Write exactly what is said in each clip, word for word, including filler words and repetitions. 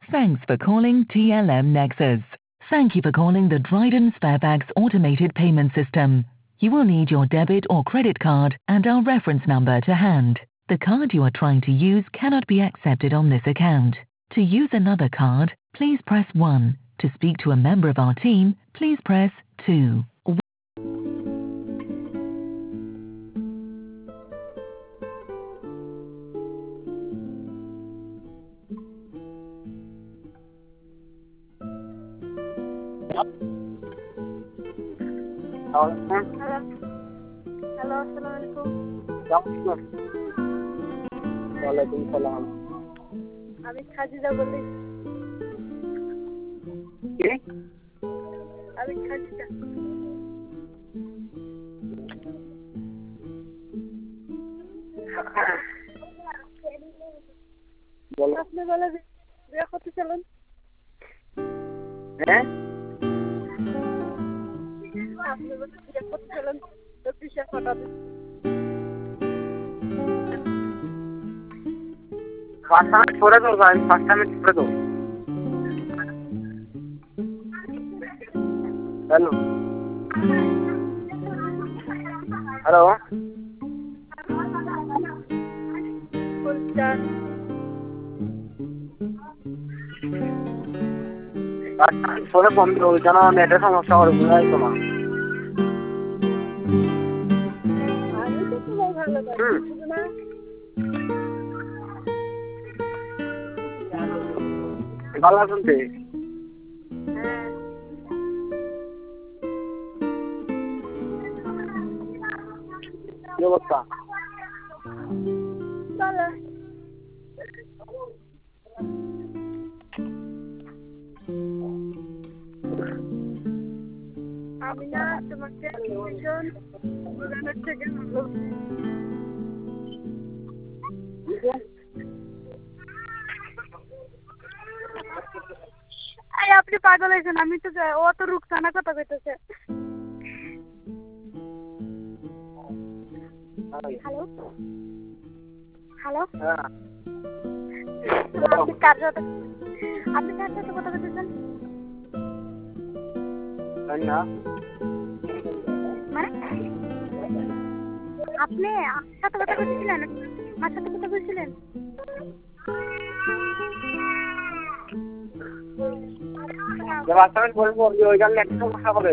Thanks for calling T L M Nexus. Thank you for calling the Dryden Sparebags automated payment system. You will need your debit or credit card and our reference number to hand. The card you are trying to use cannot be accepted on this account. To use another card, please press one. To speak to a member of our team, please press two. Hello. Hello, Assalamualaikum. ওয়ালাইকুম সালাম। আমি খাদিজা বলি। কে? আমি খাদিজা। বলো। আপনি বলে বিয়ে করতে চলেন? হ্যাঁ? আপনি বলে বিয়ে করতে চলেন? তো পিছে ফটাতে। পাঁচ মিনিট পরে তো যাই, পাঁচ মিনিট পরে তো। হ্যালো। হ্যালো। বলছেন পাঁচ মিনিট পরে বন্ধ হয়ে যেন নেটের সমস্যা করে বোঝাই তো না। আমি তো তোমার ভালো পাই না। ভালো আছেন তো? হ্যাঁ। কি অবস্থা? ভালো। আমি না তোমাকে ভীষণ দূরের থেকে ভালো। এই আপনি পাগল হয়েছেন, আমি তো ও তো রুকসানা কথা কইতেছে। হ্যালো হ্যালো হ্যাঁ। আপনি কার সাথে আপনি কার সাথে কথা বলতেছেন? না মানে আপনি আমার সাথে কথা বলছিলেন? আমার সাথে কথা বলছিলেন? বাস্তবে বলবো ওই গান একটা সমস্যা করে।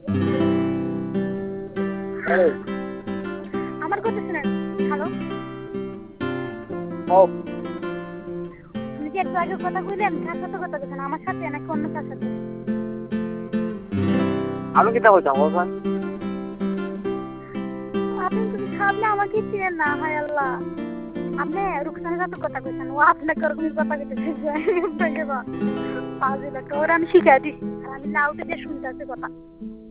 আমার কথা শুনেন। হ্যালো ও আপনি কি একটু আগে কথা কইলেন? কার সাথে কথা বলছেন? আমার সাথে নাকি অন্য কার সাথে? আমি কিতা বলতাম বলবেন? আপনি কিছু সামনে আমাকে চিনেন না। হায় আল্লাহ, আপনি রুকসানের সাথে কথা কইছেন, ও আপনাকে ওরকম কথা কইতেছে। পাঁচ লাখ ওরা আমি শিখাই দিচ্ছি, আর আমি লাউডে দিয়ে শুনতে আছে কথা।